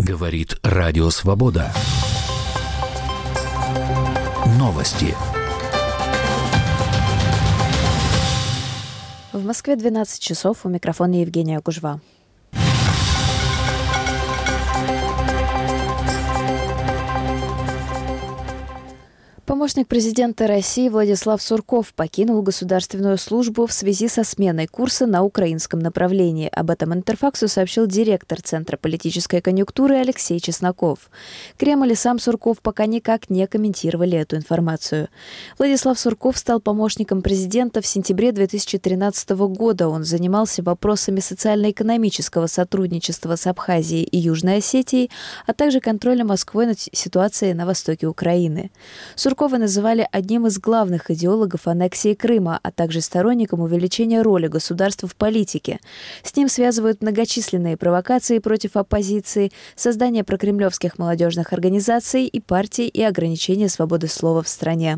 Говорит Радио Свобода. Новости. В Москве 12 часов. У микрофона Евгения Кужва. Помощник президента России Владислав Сурков покинул государственную службу в связи со сменой курса на украинском направлении. Об этом Интерфаксу сообщил директор Центра политической конъюнктуры Алексей Чесноков. Кремль и сам Сурков пока никак не комментировали эту информацию. Владислав Сурков стал помощником президента в сентябре 2013 года. Он занимался вопросами социально-экономического сотрудничества с Абхазией и Южной Осетией, а также контролем Москвы над ситуацией на востоке Украины. Суркова называли одним из главных идеологов аннексии Крыма, а также сторонником увеличения роли государства в политике. С ним связывают многочисленные провокации против оппозиции, создание прокремлевских молодежных организаций и партий и ограничение свободы слова в стране.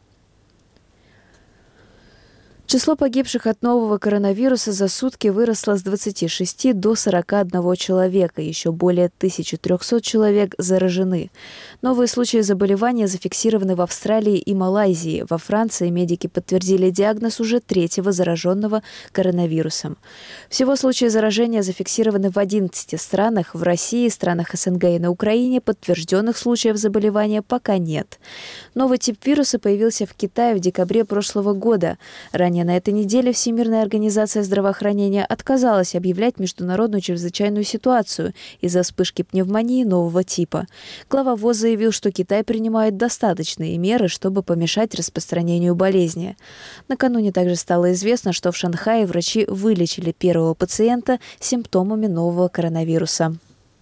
Число погибших от нового коронавируса за сутки выросло с 26 до 41 человека. Еще более 1300 человек заражены. Новые случаи заболевания зафиксированы в Австралии и Малайзии. Во Франции медики подтвердили диагноз уже третьего зараженного коронавирусом. Всего случаи заражения зафиксированы в 11 странах. В России, странах СНГ и на Украине подтвержденных случаев заболевания пока нет. Новый тип вируса появился в Китае в декабре прошлого года. Ранее на этой неделе Всемирная организация здравоохранения отказалась объявлять международную чрезвычайную ситуацию из-за вспышки пневмонии нового типа. Глава ВОЗ заявил, что Китай принимает достаточные меры, чтобы помешать распространению болезни. Накануне также стало известно, что в Шанхае врачи вылечили первого пациента с симптомами нового коронавируса.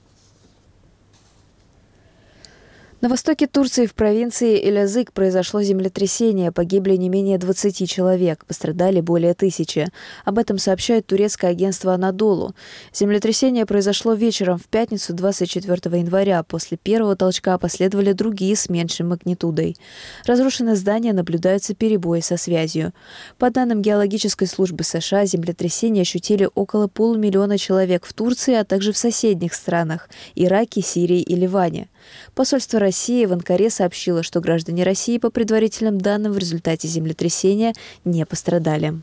На востоке Турции в провинции Элязыг произошло землетрясение. Погибли не менее 20 человек, пострадали более 1000. Об этом сообщает турецкое агентство «Анадолу». Землетрясение произошло вечером в пятницу 24 января. После первого толчка последовали другие с меньшей магнитудой. Разрушены здания, наблюдаются перебои со связью. По данным геологической службы США, землетрясение ощутили около 500 000 человек в Турции, а также в соседних странах – Ираке, Сирии и Ливане. Посольство России в Анкаре сообщило, что граждане России, по предварительным данным, в результате землетрясения не пострадали.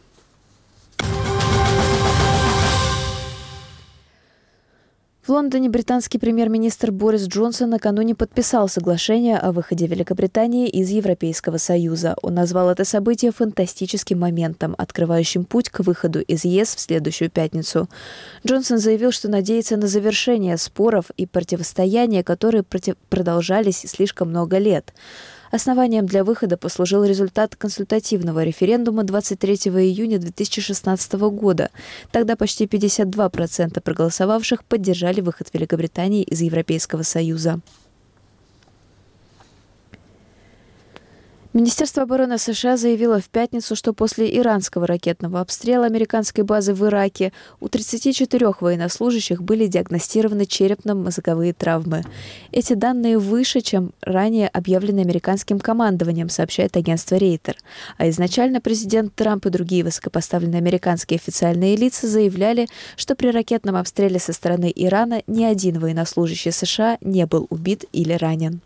В Лондоне британский премьер-министр Борис Джонсон накануне подписал соглашение о выходе Великобритании из Европейского Союза. Он назвал это событие фантастическим моментом, открывающим путь к выходу из ЕС в следующую пятницу. Джонсон заявил, что надеется на завершение споров и противостояния, которые продолжались слишком много лет. Основанием для выхода послужил результат консультативного референдума 23 июня 2016 года. Тогда почти 52% проголосовавших поддержали выход Великобритании из Европейского Союза. Министерство обороны США заявило в пятницу, что после иранского ракетного обстрела американской базы в Ираке у 34 военнослужащих были диагностированы черепно-мозговые травмы. Эти данные выше, чем ранее объявлены американским командованием, сообщает агентство Рейтер. А изначально президент Трамп и другие высокопоставленные американские официальные лица заявляли, что при ракетном обстреле со стороны Ирана ни один военнослужащий США не был убит или ранен.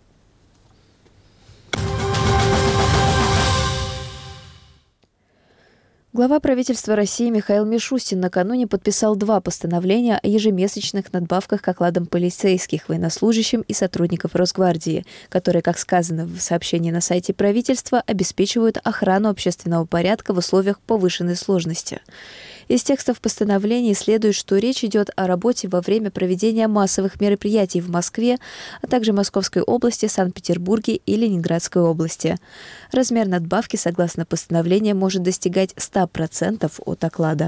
Глава правительства России Михаил Мишустин накануне подписал 2 постановления о ежемесячных надбавках к окладам полицейских, военнослужащим и сотрудников Росгвардии, которые, как сказано в сообщении на сайте правительства, обеспечивают охрану общественного порядка в условиях повышенной сложности. Из текстов постановлений следует, что речь идет о работе во время проведения массовых мероприятий в Москве, а также Московской области, Санкт-Петербурге и Ленинградской области. Размер надбавки, согласно постановлению, может достигать 100% от оклада.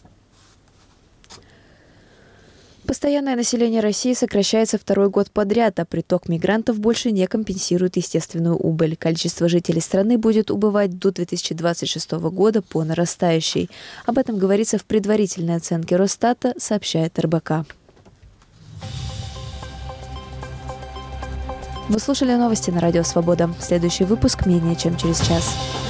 Постоянное население России сокращается второй год подряд, а приток мигрантов больше не компенсирует естественную убыль. Количество жителей страны будет убывать до 2026 года по нарастающей. Об этом говорится в предварительной оценке Росстата, сообщает РБК. Вы слушали новости на Радио Свобода. Следующий выпуск менее чем через час.